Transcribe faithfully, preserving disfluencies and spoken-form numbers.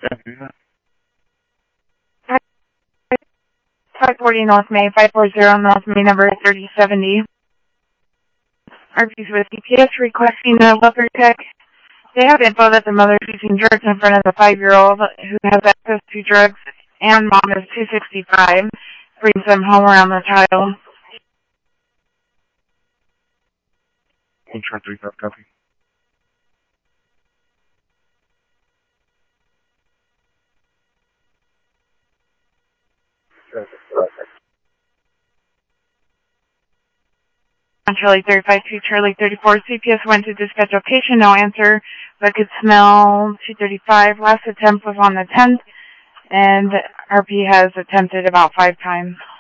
five forty North May, five forty North May, number thirty seventy. R P's with D P S requesting a welfare check. They have info that the mother is using drugs in front of the five-year-old who has access to drugs, and mom is two sixty-five, brings them home around the child. Ultra thirty-five, copy. On Charlie thirty-five to Charlie thirty-four, C P S went to dispatch location, no answer, but could smell two thirty-five. Last attempt was on the tenth, and R P has attempted about five times.